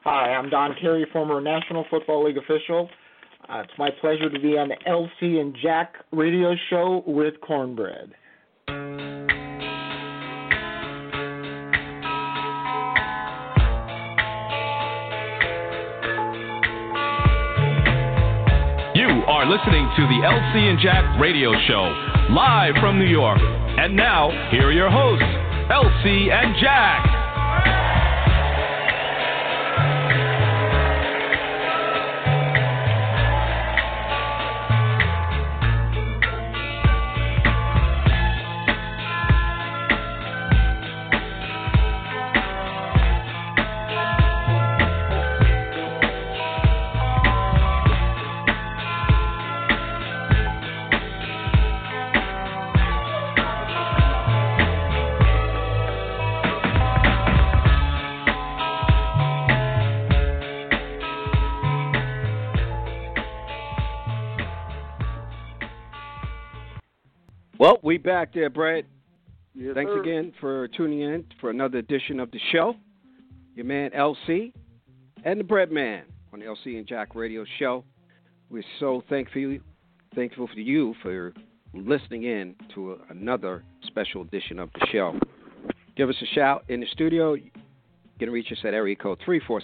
Hi, I'm Don Carey, former National Football League official. It's my pleasure to be on the LC and Jack radio show with Cornbread. You are listening to the LC and Jack radio show, live from New York. And now, here are your hosts, LC and Jack. Well, we back there, Brad. Yes, Thanks sir. again for tuning in for another edition of the show. Your man LC and the Bread Man on the LC and Jack radio show. We're so thankful for you for listening in to another special edition of the show. Give us a shout in the studio. You can reach us at area code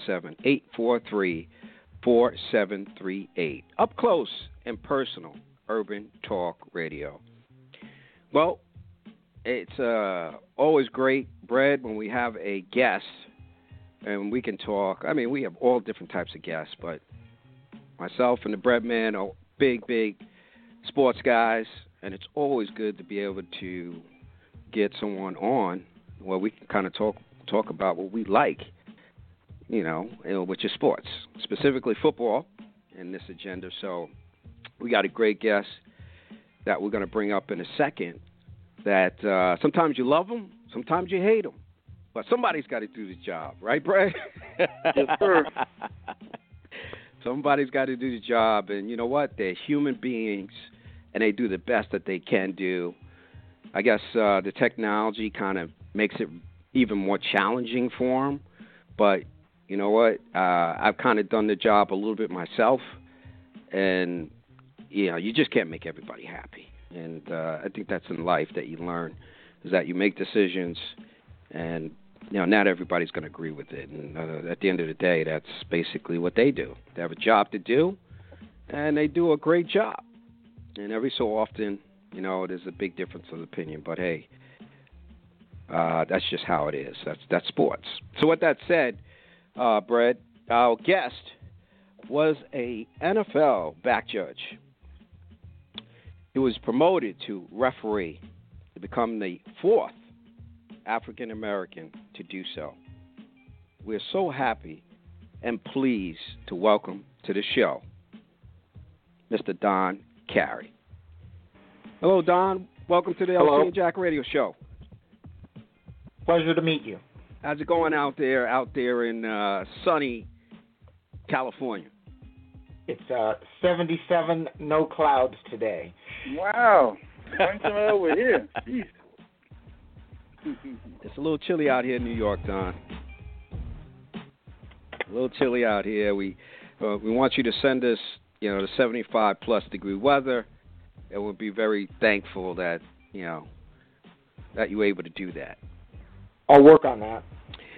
347-843-4738. Up close and personal, Urban Talk Radio. Well, it's always great, Brad, when we have a guest and we can talk. I mean, we have all different types of guests, but myself and the Bread Man are big, big sports guys, and it's always good to be able to get someone on where we can kind of talk about what we like, which is sports, specifically football in this agenda. So we got a great guest that we're going to bring up in a second, that sometimes you love them, sometimes you hate them, but somebody's got to do the job, right, Brad? Yes, sir. Somebody's got to do the job, and you know what? They're human beings, and they do the best that they can do. I guess the technology kind of makes it even more challenging for them, but you know what? I've kind of done the job a little bit myself, and you just can't make everybody happy. And I think that's in life that you learn, is that you make decisions, and not everybody's going to agree with it. And at the end of the day, that's basically what they do. They have a job to do, and they do a great job. And every so often, there's a big difference of opinion. But hey, that's just how it is. That's sports. So with that said, Brett, our guest was a NFL back judge. He was promoted to referee to become the fourth African American to do so. We're so happy and pleased to welcome to the show Mr. Don Carey. Hello, Don. Welcome to the Hello. LC and Jack Radio Show. Pleasure to meet you. How's it going out there in sunny California? It's 77, no clouds today. Wow. Bring some over here. Jeez. It's a little chilly out here in New York, Don. A little chilly out here. We want you to send us, the 75-plus degree weather, and we'll be very thankful that, that you're able to do that. I'll work on that.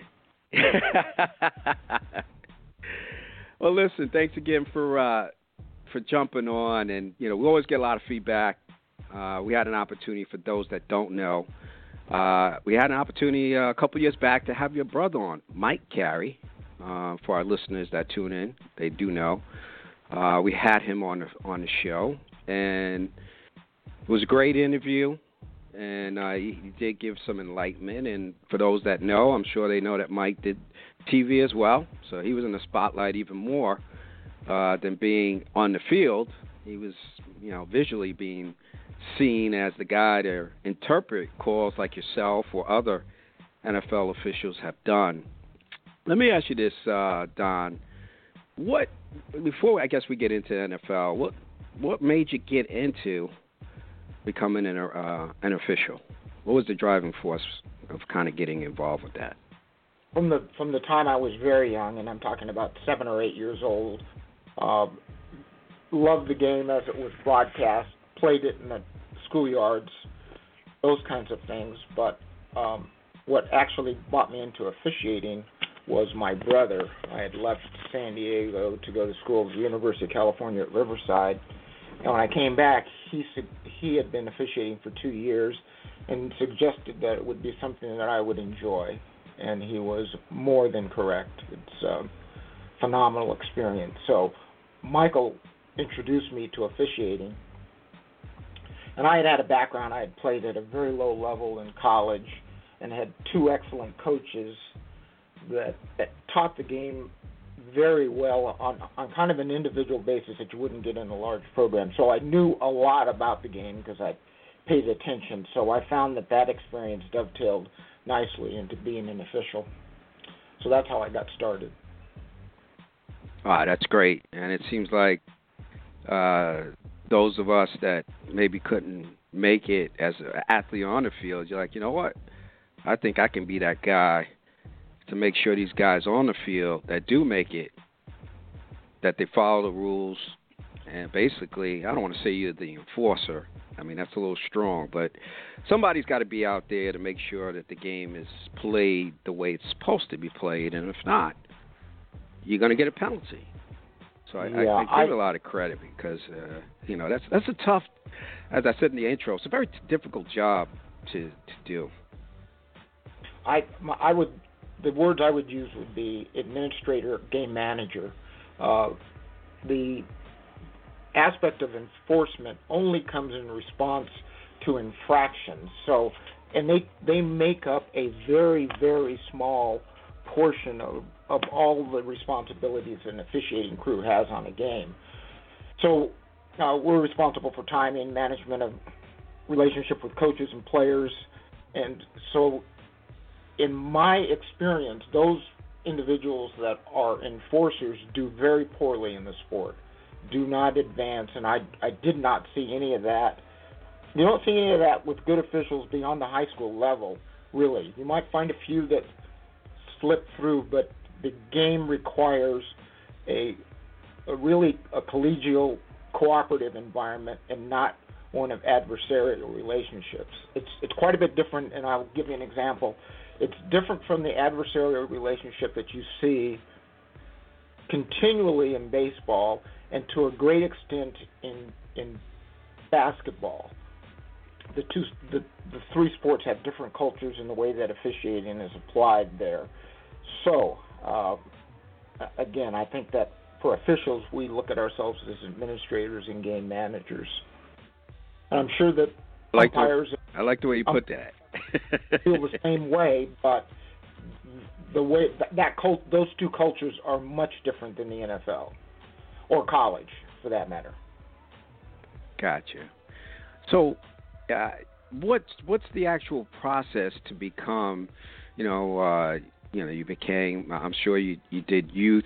Well, listen, thanks again for jumping on, and we always get a lot of feedback. We had an opportunity, for those that don't know, we had an opportunity a couple years back to have your brother on, Mike Carey. For our listeners that tune in, they do know. We had him on the show, and it was a great interview. And he did give some enlightenment. And for those that know, I'm sure they know that Mike did TV as well. So he was in the spotlight even more than being on the field. He was, visually being seen as the guy to interpret calls like yourself or other NFL officials have done. Let me ask you this, Don. Before I guess we get into NFL, what made you get into becoming an official? What was the driving force of kind of getting involved with that? from the time I was very young, and I'm talking about 7 or 8 years old, loved the game as it was broadcast, played it in the schoolyards, those kinds of things. But what actually brought me into officiating was my brother. I had left San Diego to go to school at the University of California at Riverside, and when I came back, he had been officiating for 2 years and suggested that it would be something that I would enjoy, and he was more than correct. It's a phenomenal experience. So Michael introduced me to officiating, and I had a background. I had played at a very low level in college and had 2 excellent coaches that taught the game very well on kind of an individual basis that you wouldn't get in a large program. So I knew a lot about the game because I paid attention. So I found that experience dovetailed nicely into being an official. So that's how I got started. That's great. And it seems like those of us that maybe couldn't make it as an athlete on the field, you're like, you know what? I think I can be that guy to make sure these guys on the field that do make it, that they follow the rules. And basically, I don't want to say you're the enforcer. I mean, that's a little strong. But somebody's got to be out there to make sure that the game is played the way it's supposed to be played. And if not, you're going to get a penalty. So I give a lot of credit because, that's a tough, as I said in the intro, it's a very difficult job to do. The words I would use would be administrator, game manager. The aspect of enforcement only comes in response to infractions. So, and they make up a very, very small portion of all the responsibilities an officiating crew has on a game. So we're responsible for timing, management of relationship with coaches and players, and so in my experience, those individuals that are enforcers do very poorly in the sport, do not advance, and I did not see any of that. You don't see any of that with good officials beyond the high school level, really. You might find a few that slip through, but the game requires a collegial, cooperative environment and not one of adversarial relationships. It's quite a bit different, and I'll give you an example. It's different from the adversarial relationship that you see continually in baseball and to a great extent in basketball. The 3 sports have different cultures in the way that officiating is applied there. So, again, I think that for officials, we look at ourselves as administrators and game managers. And I'm sure that umpires... I like the way you put that. feel the same way, but the way those 2 cultures are much different than the NFL or college, for that matter. Gotcha. So, what's the actual process to become? You became. I'm sure you did youth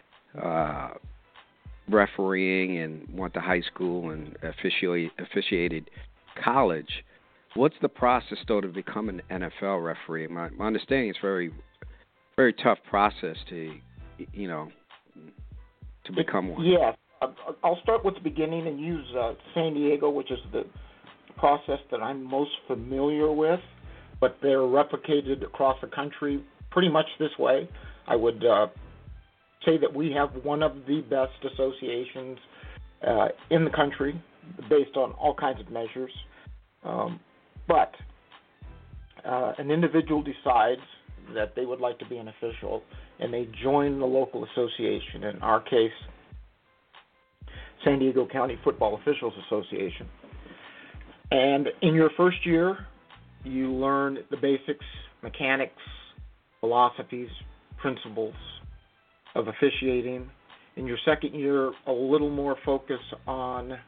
refereeing and went to high school and officiated college. What's the process, though, to become an NFL referee? My understanding is very, very tough process to become one. Yeah. I'll start with the beginning and use San Diego, which is the process that I'm most familiar with, but they're replicated across the country pretty much this way. I would say that we have one of the best associations in the country based on all kinds of measures. But an individual decides that they would like to be an official, and they join the local association, in our case, San Diego County Football Officials Association. And in your first year, you learn the basics, mechanics, philosophies, principles of officiating. In your second year, a little more focus on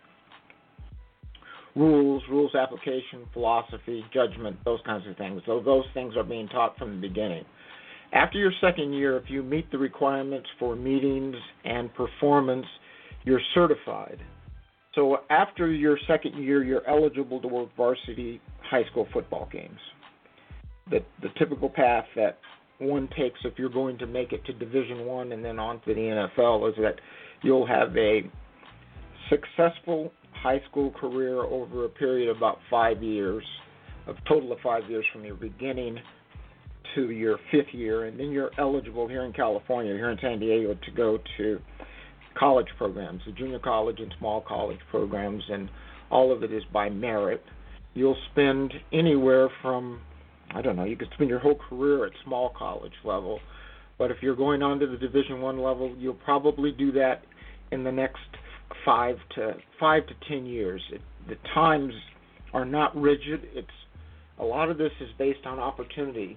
rules application, philosophy, judgment, those kinds of things. So those things are being taught from the beginning. After your second year, if you meet the requirements for meetings and performance, you're certified. So after your second year, you're eligible to work varsity high school football games. The typical path that one takes if you're going to make it to Division I and then on to the NFL is that you'll have a successful high school career over a period of about 5 years, a total of 5 years from your beginning to your 5th year, and then you're eligible here in California, here in San Diego, to go to college programs, the junior college and small college programs, and all of it is by merit. You'll spend anywhere from, I don't know, you could spend your whole career at small college level, but if you're going on to the Division I level, you'll probably do that in the next 5 to 10 years. The times are not rigid. A lot of this is based on opportunity.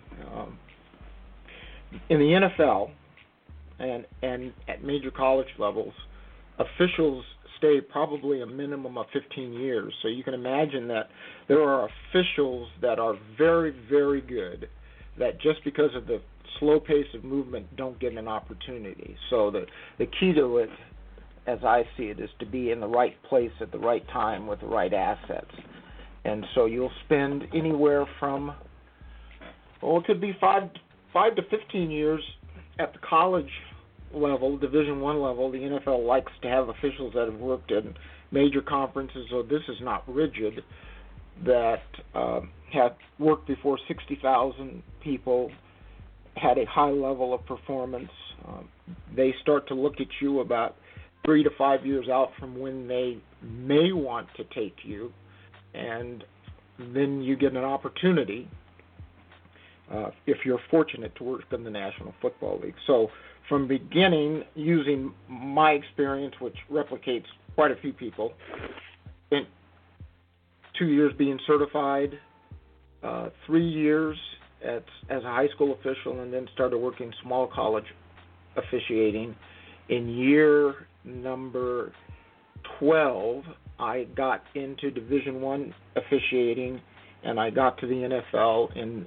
In the NFL and at major college levels, officials stay probably a minimum of 15 years. So you can imagine that there are officials that are very, very good that just because of the slow pace of movement don't get an opportunity. So the key to it, as I see it, is to be in the right place at the right time with the right assets. And so you'll spend anywhere from, it could be 5 to 15 years at the college level, Division I level. The NFL likes to have officials that have worked in major conferences, so this is not rigid, that have worked before 60,000 people, had a high level of performance. They start to look at you about 3 to 5 years out from when they may want to take you, and then you get an opportunity if you're fortunate to work in the National Football League. So from beginning, using my experience, which replicates quite a few people, spent 2 years being certified, 3 years as a high school official, and then started working small college officiating. In year number 12, I got into Division I officiating, and I got to the NFL in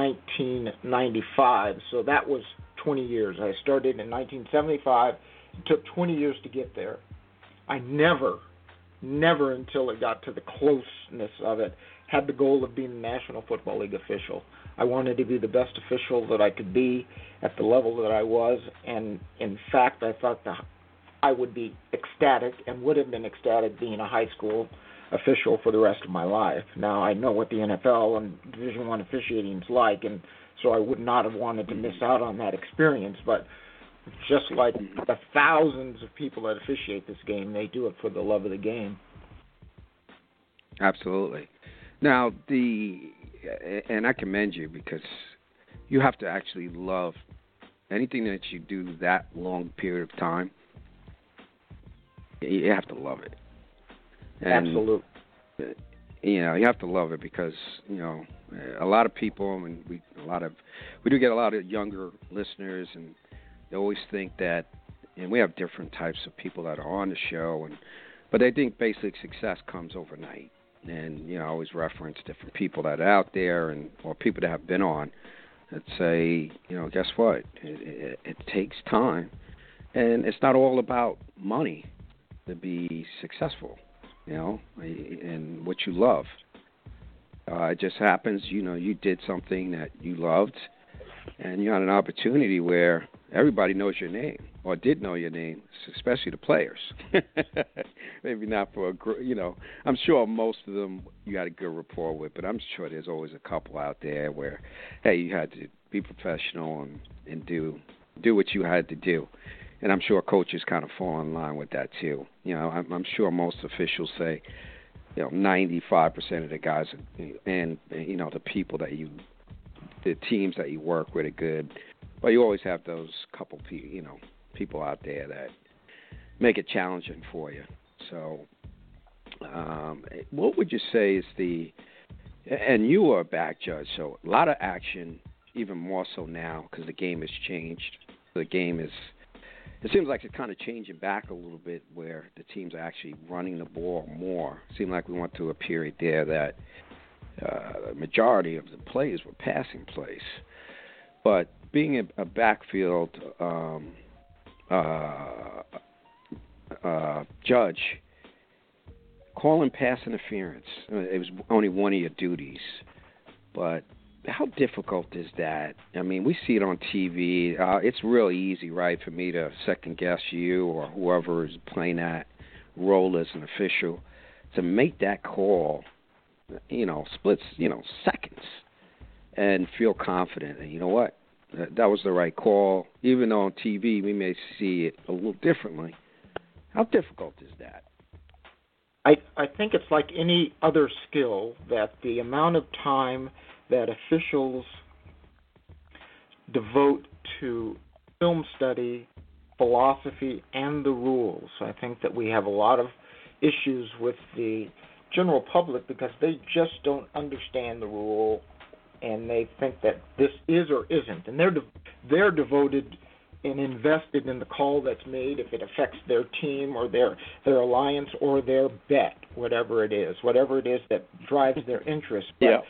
1995. So that was 20 years. I started in 1975. It took 20 years to get there. I never until it got to the closeness of it, had the goal of being a National Football League official. I wanted to be the best official that I could be at the level that I was, and in fact, I thought that I would be ecstatic and would have been ecstatic being a high school official for the rest of my life. Now, I know what the NFL and Division I officiating is like, and so I would not have wanted to miss out on that experience, but just like the thousands of people that officiate this game, they do it for the love of the game. Absolutely. Now, and I commend you because you have to actually love anything that you do that long period of time. You have to love it. And, absolutely. You have to love it because a lot of people, and we do get a lot of younger listeners, and they always think that, and we have different types of people that are on the show, but they think basic success comes overnight. And I always reference different people that are out there, or people that have been on, that say, guess what? It takes time, and it's not all about money to be successful, and what you love. It just happens, you did something that you loved, and you had an opportunity where everybody knows your name, or did know your name, especially the players. Maybe not for I'm sure most of them you had a good rapport with, but I'm sure there's always a couple out there where, hey, you had to be professional and do what you had to do. And I'm sure coaches kind of fall in line with that too. I'm sure most officials say, 95% of the guys and the people the teams that you work with are good, but you always have those couple people out there that make it challenging for you. So, what would you say is and you are a back judge, so a lot of action, even more so now because the game has changed. It seems like it's kind of changing back a little bit where the teams are actually running the ball more. It seemed like we went through a period there that the majority of the plays were passing plays. But being a backfield judge, calling pass interference, it was only one of your duties. But how difficult is that? I mean, we see it on TV. It's really easy, right, for me to second guess you or whoever is playing that role as an official to make that call, splits, seconds, and feel confident. And you know what? That was the right call. Even though on TV we may see it a little differently. How difficult is that? I think it's like any other skill, that the amount of time that officials devote to film study, philosophy, and the rules. I think that we have a lot of issues with the general public because they just don't understand the rule, and they think that this is or isn't. And they're devoted and invested in the call that's made if it affects their team or their alliance or their bet, whatever it is that drives their interest. But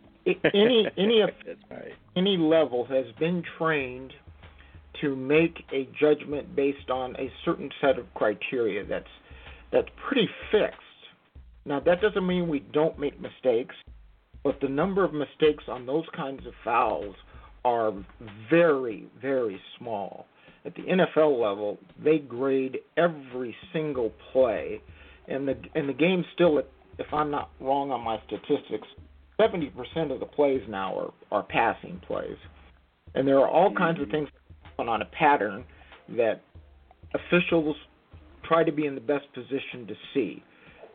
any level has been trained to make a judgment based on a certain set of criteria that's pretty fixed. Now, that doesn't mean we don't make mistakes, but the number of mistakes on those kinds of fouls are very, very small. At the NFL level, they grade every single play, and the game still, if I'm not wrong on my statistics, 70% of the plays now are passing plays. And there are all kinds of things on a pattern that officials try to be in the best position to see.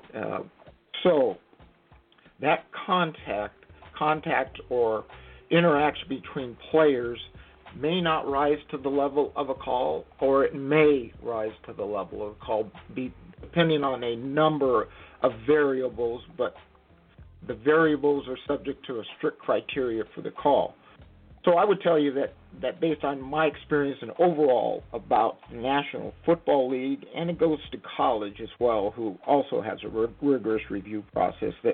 So that contact or interaction between players may not rise to the level of a call, or it may rise to the level of a call, depending on a number of variables, but the variables are subject to a strict criteria for the call. So I would tell you that based on my experience and overall about the National Football League, and it goes to college as well, who also has a rigorous review process, that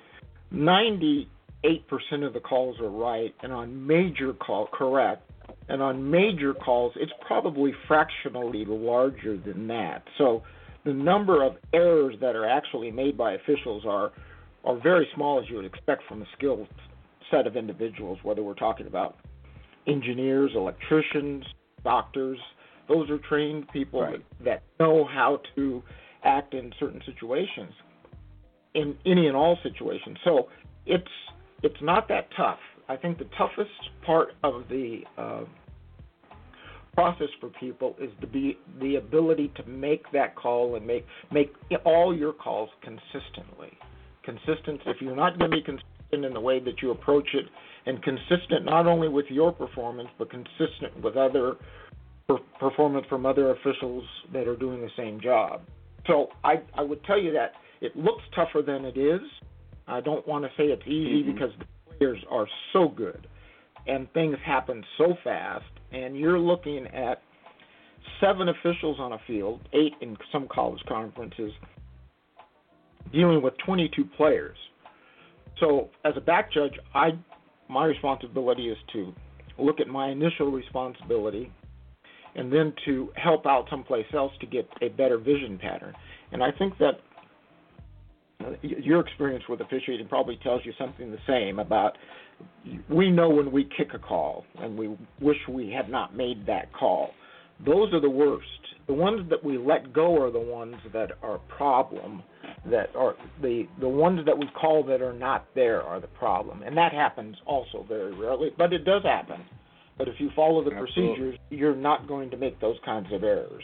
98% of the calls are right, and on major correct, and on major calls, it's probably fractionally larger than that. So the number of errors that are actually made by officials are very small, as you would expect from a skilled set of individuals, whether we're talking about engineers, electricians, doctors. Those are trained people that know how to act in certain situations, in any and all situations. So it's not that tough. I think the toughest part of the process for people is the ability to make that call and make all your calls consistently. Consistent. If you're not going to be consistent in the way that you approach it, and consistent not only with your performance, but consistent with other performance from other officials that are doing the same job. So I would tell you that it looks tougher than it is. I don't want to say it's easy because the players are so good and things happen so fast, and you're looking at 7 officials on a field, 8 in some college conferences, dealing with 22 players. So as a back judge, my responsibility is to look at my initial responsibility and then to help out someplace else to get a better vision pattern. And I think that your experience with officiating probably tells you something the same about, we know when we kick a call and we wish we had not made that call. Those are the worst. The ones that we let go are the ones that are a problem, that are the ones that we call that are not there are the problem. And that happens also very rarely, but it does happen. But if you follow the procedures, you're not going to make those kinds of errors,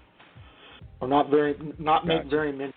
or make very many.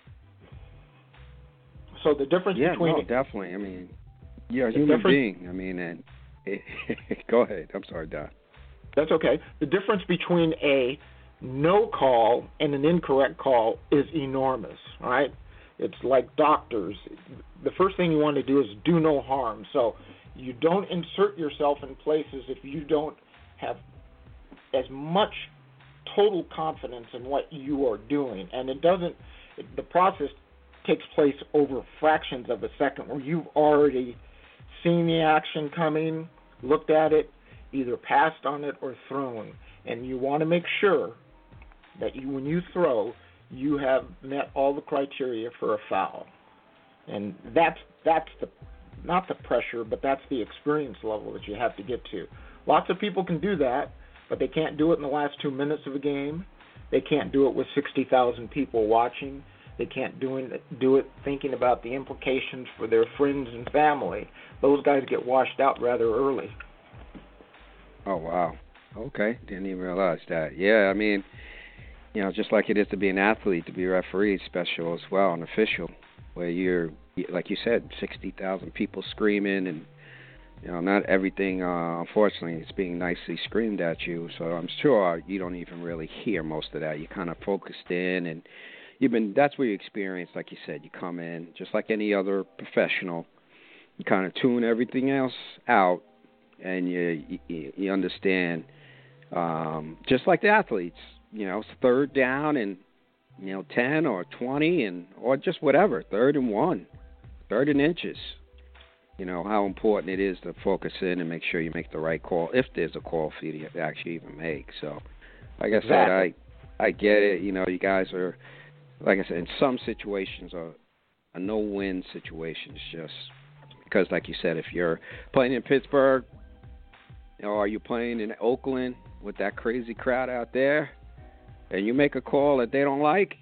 So the difference between definitely. I mean, you're a human being. I mean, and go ahead. I'm sorry, Don. That's okay. The difference between a no call and an incorrect call is enormous, right? It's like doctors. The first thing you want to do is do no harm. So you don't insert yourself in places if you don't have as much total confidence in what you are doing. And the process takes place over fractions of a second where you've already seen the action coming, looked at it, either passed on it or thrown. And you want to make sure that when you throw, you have met all the criteria for a foul. And that's not the pressure, but that's the experience level that you have to get to. Lots of people can do that, but they can't do it in the last 2 minutes of a game. They can't do it with 60,000 people watching. They can't do it thinking about the implications for their friends and family. Those guys get washed out rather early. Oh, wow. Okay. Didn't even realize that. Yeah, I mean, just like it is to be an athlete, to be a referee, special as well, an official, where you're, like you said, 60,000 people screaming and, not everything, unfortunately, is being nicely screamed at you. So I'm sure you don't even really hear most of that. You're kind of focused in, and that's where you experience, like you said, you come in, just like any other professional, you kind of tune everything else out, and you understand, just like the athletes, it's third down and, 10 or 20 or just whatever, 3rd and 1, 3rd and inches. How important it is to focus in and make sure you make the right call, if there's a call for you to actually even make. So, like I said, I get it. You guys are, like I said, in some situations a no-win situations, just because, like you said, if you're playing in Pittsburgh, or you're playing in Oakland with that crazy crowd out there, and you make a call that they don't like,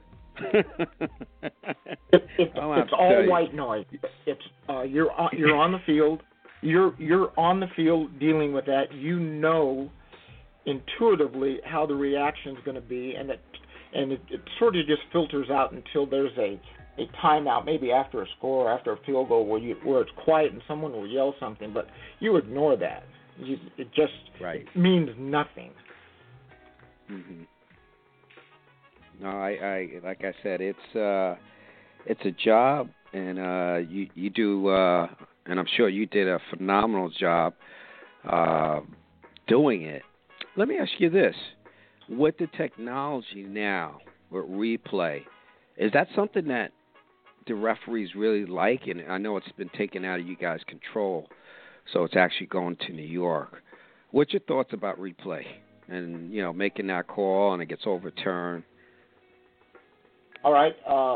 it's all white noise. It's you're on the field. You're on the field dealing with that. Intuitively how the reaction is going to be, and it sort of just filters out until there's a timeout, maybe after a score, after a field goal, where it's quiet and someone will yell something, but you ignore that. It just means nothing. Mm-hmm. No, I like I said, it's a job, and you do, and I'm sure you did a phenomenal job doing it. Let me ask you this: with the technology now, with replay, is that something that the referees really like? And I know it's been taken out of you guys' control, so it's actually going to New York. What's your thoughts about replay and making that call and it gets overturned? All right.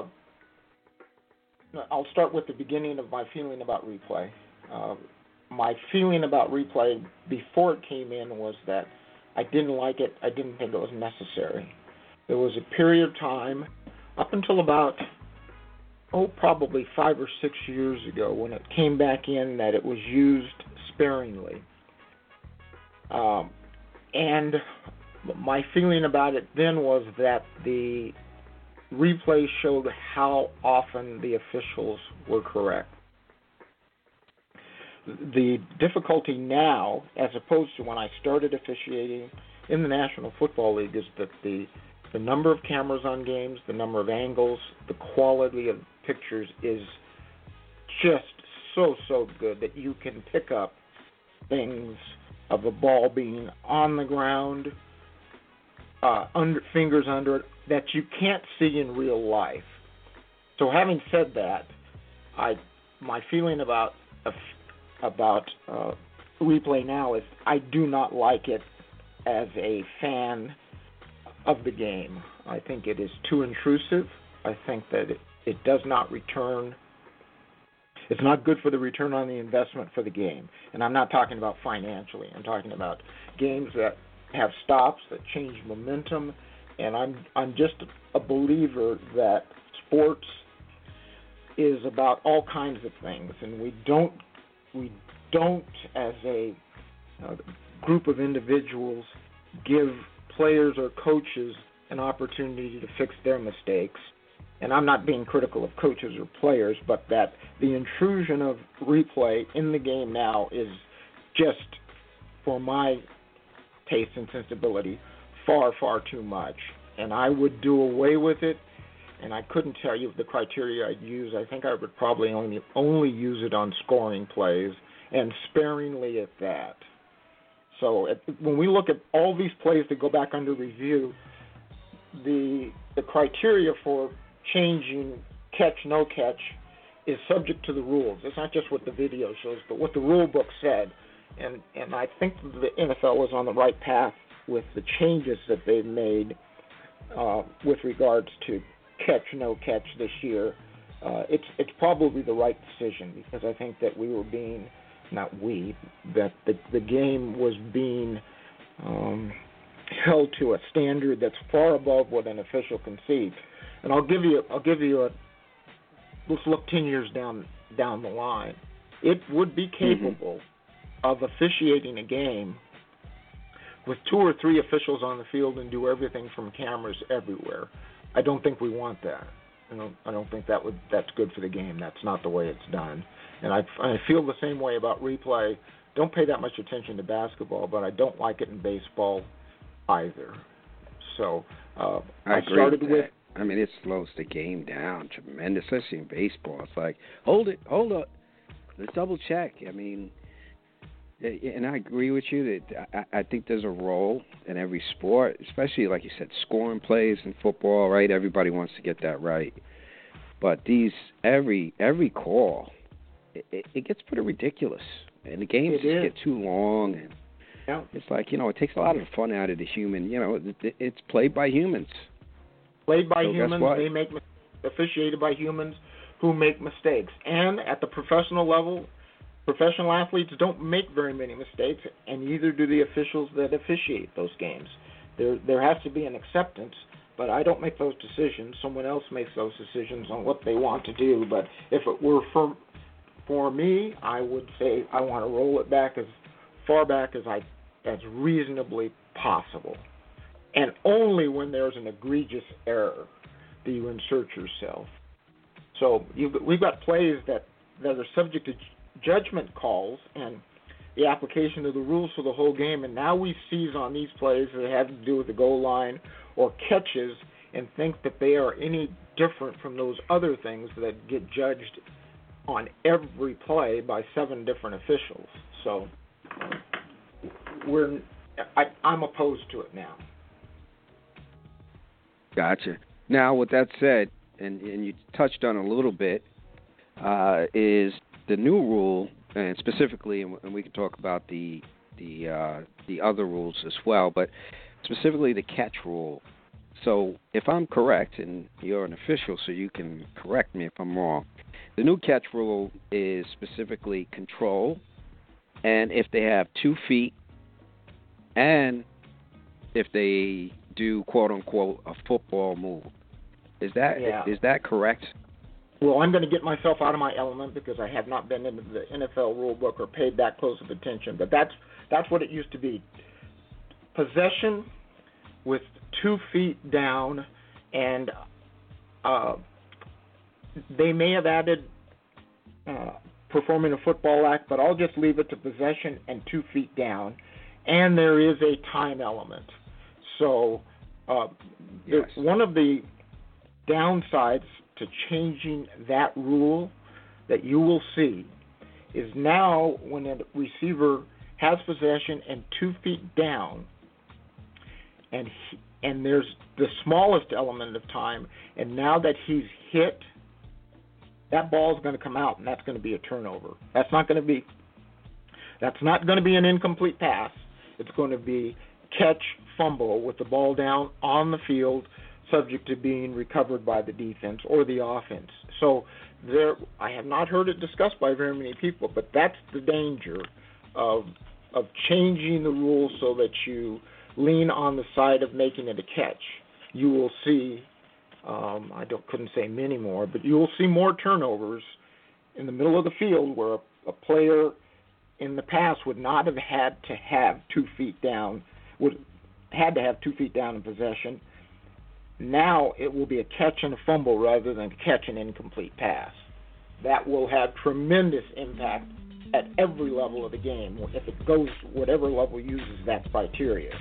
I'll start with the beginning of my feeling about replay. My feeling about replay before it came in was that I didn't like it. I didn't think it was necessary. There was a period of time up until about, probably 5 or 6 years ago when it came back in that it was used sparingly. And my feeling about it then was that the replay showed how often the officials were correct. The difficulty now, as opposed to when I started officiating in the National Football League, is that the number of cameras on games, the number of angles, the quality of pictures is just so good that you can pick up things of a ball being on the ground, fingers under it, that you can't see in real life. So having said that, my feeling about replay now is I do not like it as a fan of the game. I think it is too intrusive. I think that it does not return. It's not good for the return on the investment for the game. And I'm not talking about financially. I'm talking about games that have stops, that change momentum. And I'm just a believer that sports is about all kinds of things, and we don't as a group of individuals give players or coaches an opportunity to fix their mistakes. And I'm not being critical of coaches or players, but that the intrusion of replay in the game now is just, for my taste and sensibility, far too much. And I would do away with it, and I couldn't tell you the criteria I'd use. I think I would probably only use it on scoring plays, and sparingly at that. So when we look at all these plays that go back under review, the criteria for changing catch, no catch is subject to the rules. It's not just what the video shows, but what the rule book said. And I think the NFL is on the right path with the changes that they've made with regards to catch, no catch this year. it's probably the right decision, because I think that the game was being held to a standard that's far above what an official can see. And I'll give you let's look 10 years down the line. It would be capable of officiating a game with 2 or 3 officials on the field and do everything from cameras everywhere. I don't think we want that. I don't think that's good for the game. That's not the way it's done. And I feel the same way about replay. Don't pay that much attention to basketball, but I don't like it in baseball either. So I started with. I mean, it slows the game down tremendously, especially in baseball. It's like, hold up, let's double check. I mean, and I agree with you that I think there's a role in every sport, especially, like you said, scoring plays in football, right? Everybody wants to get that right. But every call, it gets pretty ridiculous. And the games just get too long. And it's like, it takes a lot of the fun out of the human. It's played by humans. Played by humans, officiated by humans who make mistakes. And at the professional level, professional athletes don't make very many mistakes, and neither do the officials that officiate those games. There has to be an acceptance, but I don't make those decisions. Someone else makes those decisions on what they want to do. But if it were for me, I would say I want to roll it back as far back as reasonably possible. And only when there's an egregious error do you insert yourself. So we've got plays that are subject to judgment calls and the application of the rules for the whole game, and now we seize on these plays that have to do with the goal line or catches and think that they are any different from those other things that get judged on every play by 7 different officials. So I'm opposed to it now. Gotcha. Now, with that said, and you touched on a little bit, is the new rule, and specifically, and we can talk about the other rules as well, but specifically the catch rule. So if I'm correct, and you're an official, so you can correct me if I'm wrong, the new catch rule is specifically control, and if they have 2 feet, and if they do, quote-unquote, a football move. Is that correct? Well, I'm going to get myself out of my element because I have not been into the NFL rule book or paid that close of attention, but that's what it used to be. Possession with 2 feet down, and they may have added performing a football act, but I'll just leave it to possession and 2 feet down, and there is a time element. So one of the downsides to changing that rule that you will see is now when a receiver has possession and 2 feet down, and there's the smallest element of time, and now that he's hit, that ball is going to come out, and that's going to be a turnover. That's not going to be an incomplete pass. It's going to be catch, fumble with the ball down on the field, subject to being recovered by the defense or the offense. So I have not heard it discussed by very many people, but that's the danger of changing the rules so that you lean on the side of making it a catch. You will see, couldn't say many more, but you will see more turnovers in the middle of the field where a player in the past would not have had to have 2 feet down, had to have 2 feet down in possession. Now it will be a catch and a fumble rather than catch and incomplete pass. That will have tremendous impact at every level of the game if it goes whatever level uses that criteria.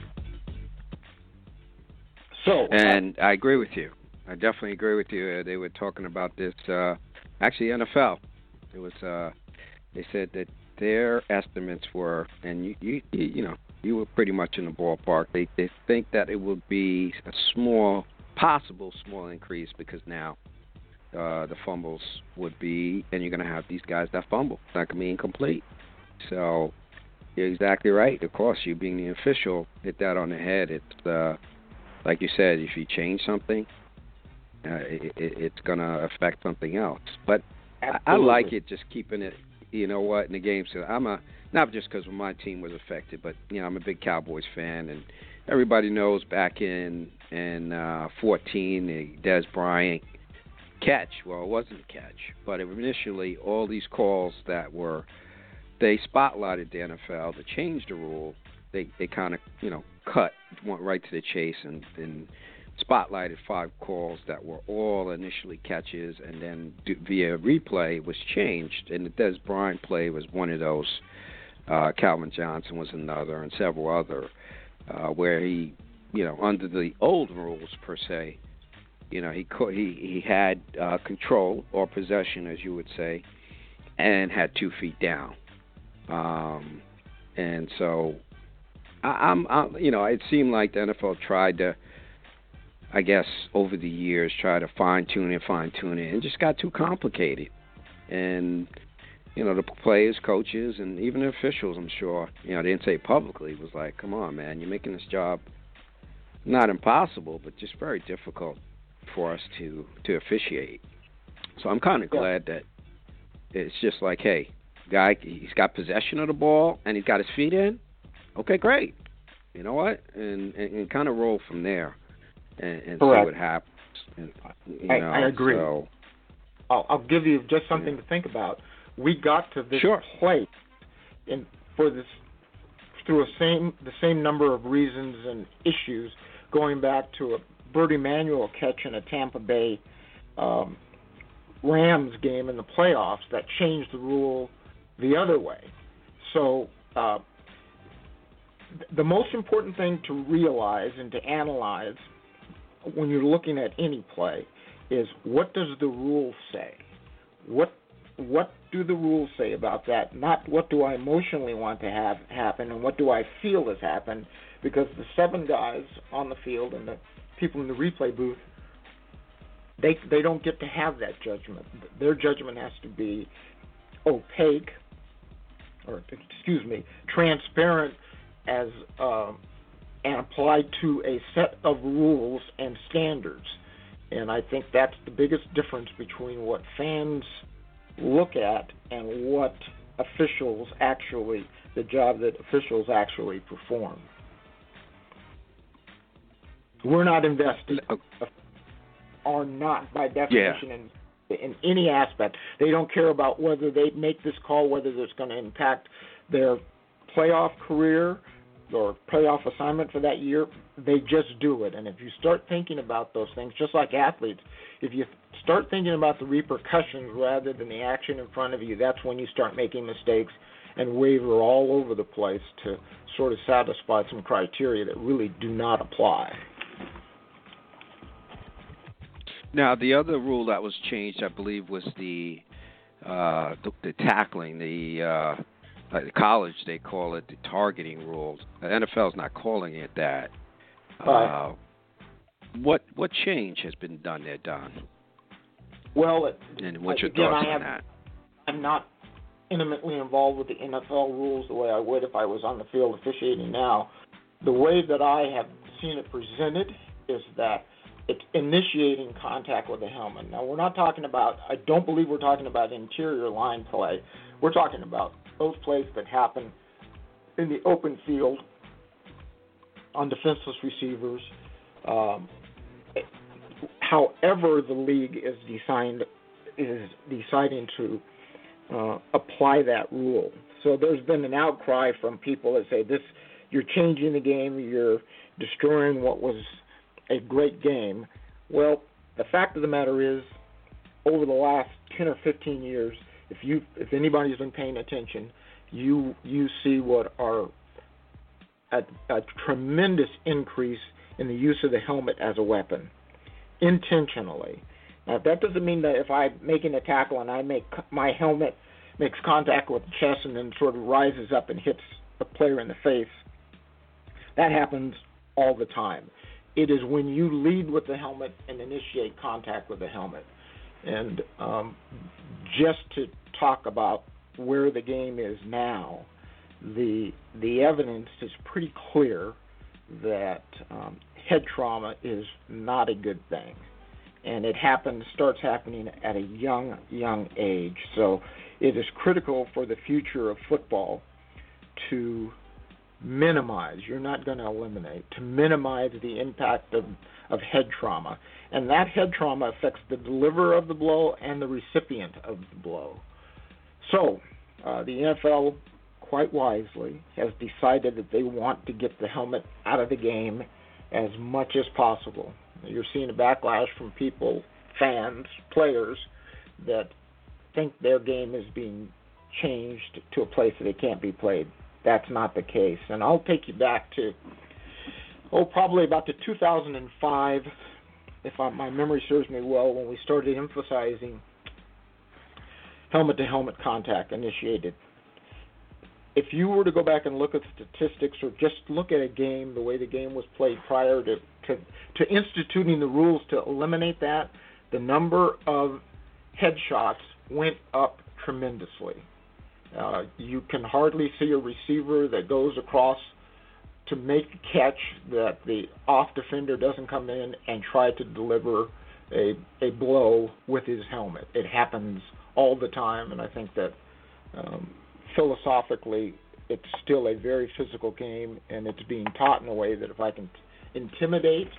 And I agree with you. I definitely agree with you. They were talking about this. Actually, NFL. It was. They said that their estimates were, and you were pretty much in the ballpark. They think that it would be a possible small increase because now the fumbles would be, and you're going to have these guys that fumble. It's not going to be incomplete. So you're exactly right. Of course, you being the official hit that on the head. It's like you said, if you change something, it's going to affect something else. But Absolutely. I like it, just keeping it, you know what, in the game. So not just because my team was affected, but, you know, I'm a big Cowboys fan, and everybody knows back in 14, the Dez Bryant catch. Well, it wasn't a catch, but initially all these calls they spotlighted the NFL to change the rule. They kind of, you know, went right to the chase and spotlighted 5 calls that were all initially catches, and then via replay was changed. And the Dez Bryant play was one of those. Calvin Johnson was another, and several other where he, you know, under the old rules per se, you know, he had control or possession, as you would say, and had 2 feet down. And so, I'm you know, it seemed like the NFL tried to, I guess, over the years, try to fine tune it, and just got too complicated. And you know, the players, coaches, and even the officials, I'm sure, you know, they didn't say it publicly. It was like, come on, man, you're making this job not impossible, but just very difficult for us to officiate. So I'm kind of glad that it's just like, hey, guy, he's got possession of the ball and he's got his feet in. Okay, great. You know what? And kind of roll from there and see what happens. And, I agree. So, I'll give you just something to think about. We got to this place through the same number of reasons and issues, going back to a Bert Emanuel catch in a Tampa Bay Rams game in the playoffs that changed the rule the other way. So the most important thing to realize and to analyze when you're looking at any play is, what does the rule say? What do the rules say about that? Not what do I emotionally want to have happen and what do I feel has happened, because the 7 guys on the field and the people in the replay booth, they don't get to have that judgment. Their judgment has to be opaque, transparent and applied to a set of rules and standards. And I think that's the biggest difference between what fans look at and what the job that officials actually perform. We're not invested, are not by definition in any aspect. They don't care about whether they make this call, whether it's going to impact their playoff career or playoff assignment for that year. They just do it. And if you start thinking about those things, just like athletes, if you start thinking about the repercussions rather than the action in front of you, that's when you start making mistakes and waver all over the place to sort of satisfy some criteria that really do not apply. Now, the other rule that was changed, I believe, was the tackling. The college, they call it the targeting rules. The NFL's not calling it that. What change has been done there, Don? Well, and what's your thoughts on that? I'm not intimately involved with the NFL rules the way I would if I was on the field officiating now. The way that I have seen it presented is that it's initiating contact with the helmet. Now, we're not talking about, I don't believe we're talking about interior line play. We're talking about those plays that happen in the open field on defenseless receivers. However the league is deciding to apply that rule. So there's been an outcry from people that say, you're changing the game, you're destroying what was a great game. Well, the fact of the matter is, over the last 10 or 15 years, if anybody's been paying attention, you see what are a tremendous increase in the use of the helmet as a weapon, intentionally. Now, that doesn't mean that if I'm making a tackle and my helmet makes contact with the chest and then sort of rises up and hits the player in the face. That happens all the time. It is when you lead with the helmet and initiate contact with the helmet. And just to talk about where the game is now, the evidence is pretty clear that head trauma is not a good thing. and it starts happening at a young age. So it is critical for the future of football to minimize, you're not going to eliminate, to minimize the impact of head trauma. And that head trauma affects the deliverer of the blow and the recipient of the blow. So the NFL, quite wisely, has decided that they want to get the helmet out of the game as much as possible. You're seeing a backlash from people, fans, players, that think their game is being changed to a place that it can't be played. That's not the case. And I'll take you back to, probably about to 2005, if my memory serves me well, when we started emphasizing helmet-to-helmet contact initiated. If you were to go back and look at statistics or just look at a game, the way the game was played prior to instituting the rules to eliminate that, the number of headshots went up tremendously. You can hardly see a receiver that goes across to make a catch that the off defender doesn't come in and try to deliver a blow with his helmet. It happens all the time, and I think that philosophically it's still a very physical game, and it's being taught in a way that if I can intimidate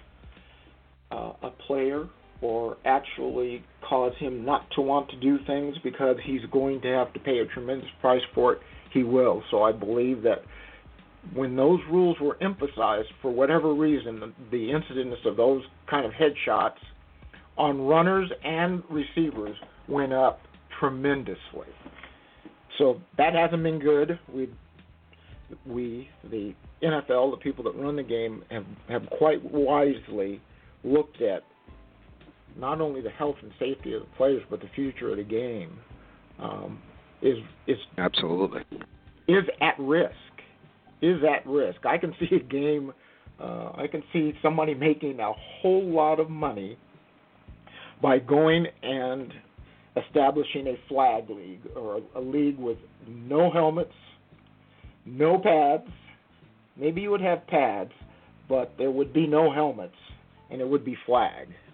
a player or actually cause him not to want to do things because he's going to have to pay a tremendous price for it, he will. So I believe that when those rules were emphasized, for whatever reason, the incidence of those kind of headshots on runners and receivers went up tremendously. So that hasn't been good. We, the NFL, the people that run the game, have quite wisely looked at not only the health and safety of the players, but the future of the game is absolutely at risk. Is at risk. I can see a game. I can see somebody making a whole lot of money by going and establishing a flag league or a league with no helmets, no pads. Maybe you would have pads, but there would be no helmets, and it would be flag.